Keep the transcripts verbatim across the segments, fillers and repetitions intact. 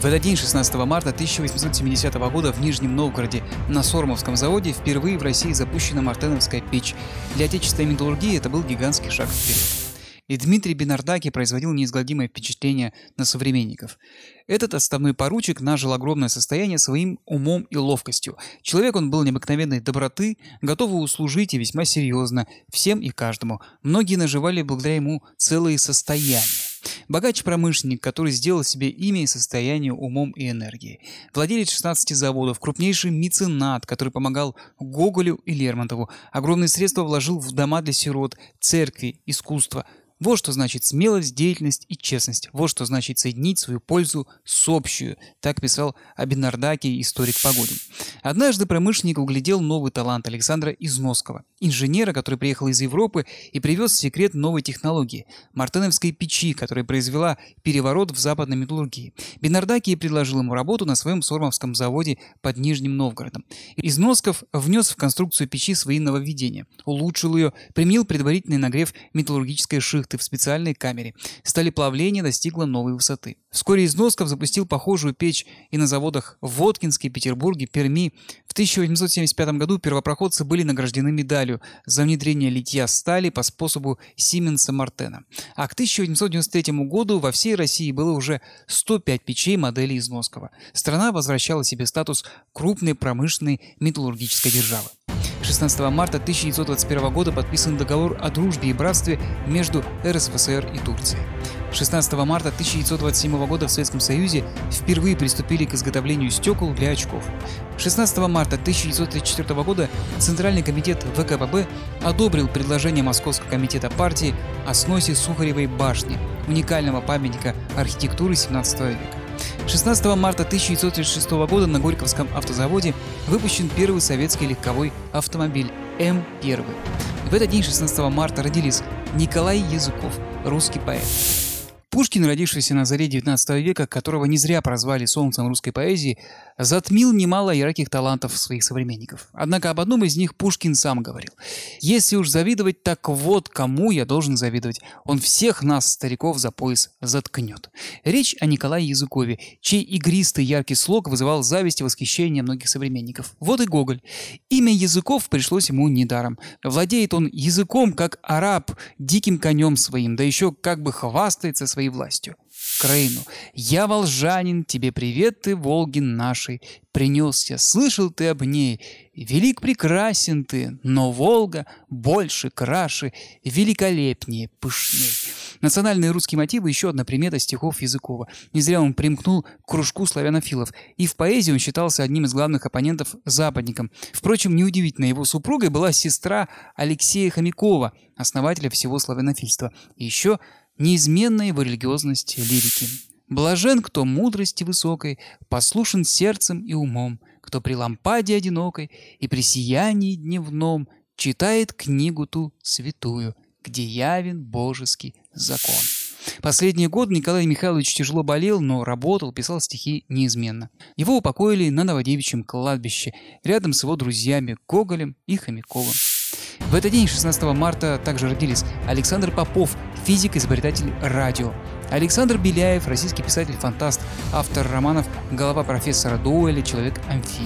В этот день, шестнадцатого марта тысяча восемьсот семидесятого года, в Нижнем Новгороде на Сормовском заводе впервые в России запущена мартеновская печь. Для отечественной металлургии это был гигантский шаг вперед. И Дмитрий Бенардаки производил неизгладимое впечатление на современников. Этот отставной поручик нажил огромное состояние своим умом и ловкостью. Человек он был необыкновенной доброты, готовый услужить и весьма серьезно, всем и каждому. Многие наживали благодаря ему целые состояния. Богач-промышленник, который сделал себе имя и состояние умом и энергией. Владелец шестнадцати заводов, крупнейший меценат, который помогал Гоголю и Лермонтову. Огромные средства вложил в дома для сирот, церкви, искусство. Вот что значит смелость, деятельность и честность. Вот что значит соединить свою пользу с общую. Так писал о Бенардаке историк Погодин. Однажды промышленник углядел новый талант Александра Износкова, инженера, который приехал из Европы и привез секрет новой технологии – мартеновской печи, которая произвела переворот в западной металлургии. Бенардаки предложил ему работу на своем Сормовском заводе под Нижним Новгородом. Износков внес в конструкцию печи свои нововведения, улучшил ее, применил предварительный нагрев металлургической шихты в специальной камере. Сталеплавление достигло новой высоты. Вскоре Износков запустил похожую печь и на заводах в Воткинске, Петербурге, Перми. В тысяча восемьсот семьдесят пятом году первопроходцы были награждены медалью за внедрение литья стали по способу Сименса-Мартена. А к тысяча восемьсот девяносто третьему году во всей России было уже сто пять печей модели Износкова. Страна возвращала себе статус крупной промышленной металлургической державы. шестнадцатого марта тысяча девятьсот двадцать первого года подписан договор о дружбе и братстве между эр эс эф эс эр и Турцией. шестнадцатого марта тысяча девятьсот двадцать седьмого года в Советском Союзе впервые приступили к изготовлению стекол для очков. шестнадцатого марта тысяча девятьсот тридцать четвёртого года Центральный комитет вэ ка пэ бэ одобрил предложение Московского комитета партии о сносе Сухаревой башни, уникального памятника архитектуры семнадцатого века. шестнадцатого марта тысяча девятьсот тридцать шестого года на Горьковском автозаводе выпущен первый советский легковой автомобиль эм один. В этот день, шестнадцатого марта, родились Николай Языков, русский поэт. Пушкин, родившийся на заре девятнадцатого века, которого не зря прозвали солнцем русской поэзии, затмил немало ярких талантов своих современников. Однако об одном из них Пушкин сам говорил: «Если уж завидовать, так вот кому я должен завидовать. Он всех нас, стариков, за пояс заткнет». Речь о Николае Языкове, чей игристый яркий слог вызывал зависть и восхищение многих современников. Вот и Гоголь. Имя Языков пришлось ему недаром. Владеет он языком, как араб, диким конем своим, да еще как бы хвастается своей властью. Крейну: «Я волжанин, тебе привет ты, Волгин нашей, принесся, слышал ты об ней, велик прекрасен ты, но Волга больше, краше, великолепнее, пышней». Национальные русские мотивы – еще одна примета стихов Языкова. Не зря он примкнул к кружку славянофилов, и в поэзии он считался одним из главных оппонентов западникам. Впрочем, неудивительно, его супругой была сестра Алексея Хомякова, основателя всего славянофильства, и еще неизменная его религиозность лирики. «Блажен, кто мудрости высокой послушен сердцем и умом, кто при лампаде одинокой и при сиянии дневном читает книгу ту святую, где явен божеский закон». Последние годы Николай Михайлович тяжело болел, но работал, писал стихи неизменно. Его упокоили на Новодевичьем кладбище, рядом с его друзьями Гоголем и Хомяковым. В этот день, шестнадцатого марта, также родились Александр Попов, физик-изобретатель радио; Александр Беляев, российский писатель-фантаст, автор романов «Голова профессора Доуэля», «Человек-амфибия».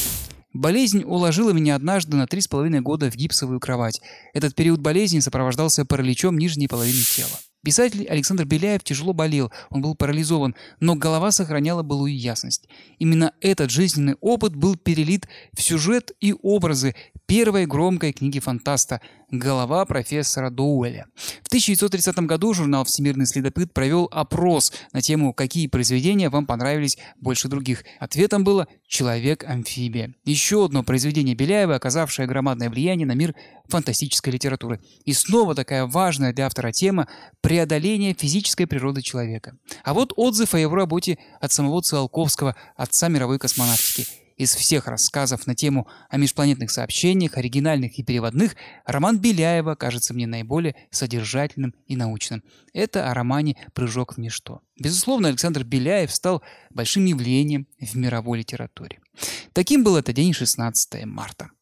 Болезнь уложила меня однажды на три с половиной года в гипсовую кровать. Этот период болезни сопровождался параличом нижней половины тела. Писатель Александр Беляев тяжело болел, он был парализован, но голова сохраняла былую ясность. Именно этот жизненный опыт был перелит в сюжет и образы первой громкой книги фантаста «Голова профессора Доуэля». В тысяча девятьсот тридцатом году журнал «Всемирный следопыт» провел опрос на тему, какие произведения вам понравились больше других. Ответом было «Человек-амфибия». Еще одно произведение Беляева, оказавшее громадное влияние на мир фантастической литературы. И снова такая важная для автора тема – преодоление физической природы человека. А вот отзыв о его работе от самого Циолковского, отца мировой космонавтики. Из всех рассказов на тему о межпланетных сообщениях, оригинальных и переводных, роман Беляева кажется мне наиболее содержательным и научным. Это о романе «Прыжок в ничто». Безусловно, Александр Беляев стал большим явлением в мировой литературе. Таким был этот день, шестнадцатого марта.